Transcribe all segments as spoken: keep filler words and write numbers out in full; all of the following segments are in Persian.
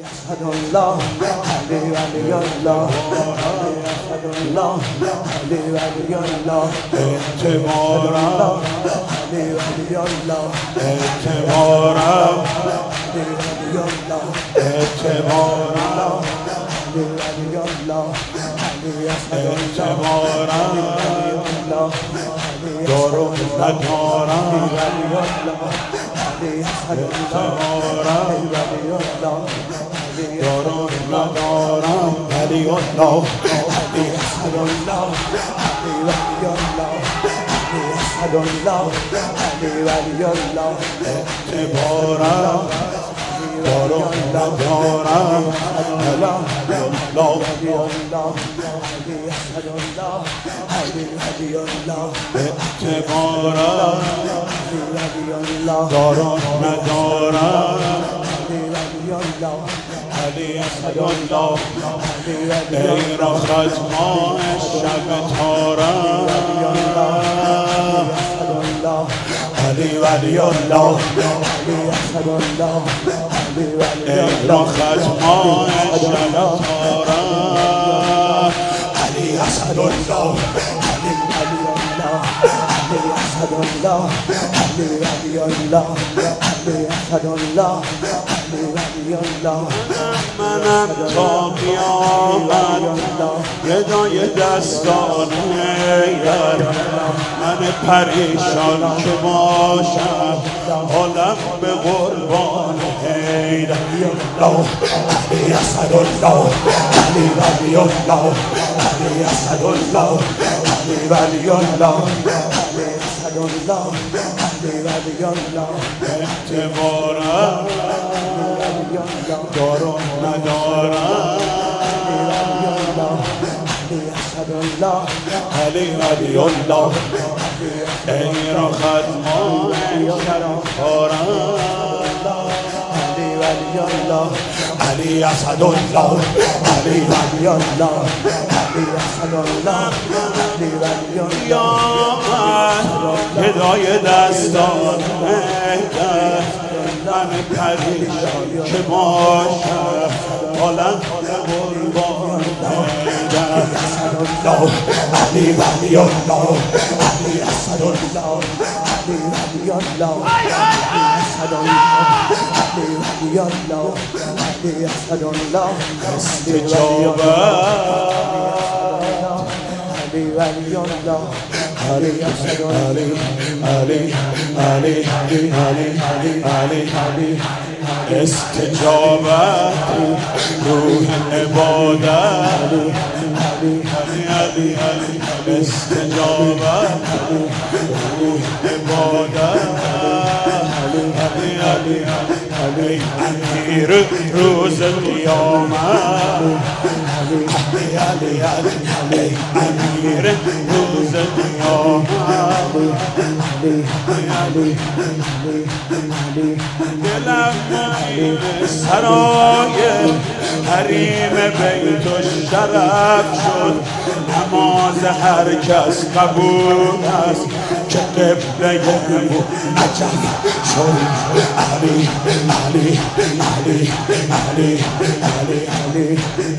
أشهد أن لا علي ولي الله أشهد أن لا علي ولي الله اعتبارم علي ولي الله اعتبارم علي ولي الله اعتبارم علي ولي الله علي أشهد أن لا اعتبارم الله دارم ندارم علي أشهد أن لا اعتبارم ولي الله دارم ندارم ولی الله علي أشهد أن لا علي ولي الله علي أشهد أن لا علي ولي الله اعتبارم دارم ندارم الله الله ولي الله علي أشهد أن لا علي ولي الله اعتبارم علي ولي الله دارم ندارم علي ولي الله علی اسدالله ای رخت ماه شب تارم علی ولی الله ای رخت ماه شب تارم علی اسدالله أشهد أن لا علي ولي الله علي أشهد أن لا علي ولي الله منم تا قیامت گدای دستان حیدر من پریشان که باشم حالم به قربان حیدر علی اسدالله علی ولی الله علی اسدالله علی ولی الله أشهد أن لا علي ولي الله اعتبارم دارم ندارم أشهد أن لا علی ولی الله ای رخت ماه شب تارم علي ولي الله علی اسدالله علی ولي الله علي أشهد أن لا علي ولي الله قیامت هدای دستان حیدر من پریشان که باشم حالم قربان حیدر علی ولی الله علي أشهد أن لا علي ولي الله أشهد أن لا علي ولي الله علي أشهد أن لا علي ولي الله علی أشهد أن علی علی علی علی علی علی استجابت روح عبادت علی علی علی استجابت روح عبادت علی علی علی امیر روز قیامت علی علی علی امیر روز قیامت دلم مایل سرای حریم بیت الشرف شد نماز هر کس قبول است که قبله او عجب شد علی علی علی علی علی علی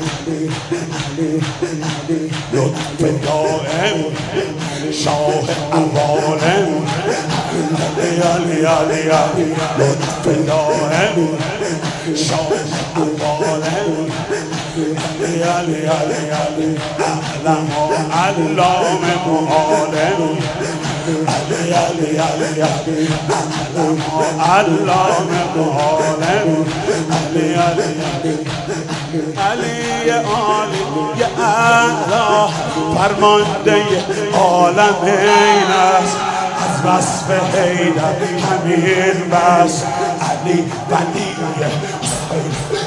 لطف دائم شاه عوالم علی علی علی علی لطف دائم شاه عوالم علی علی علی علی اعلم و علام معالم علی علی علی علی اعلم و علام معالم علی علی علی علی عالی یا اعلی فرمانده عالم این است از وصف حیدر همین بس علی ولی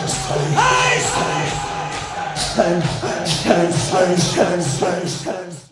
Sen, sen, sen, sen, sen, sen.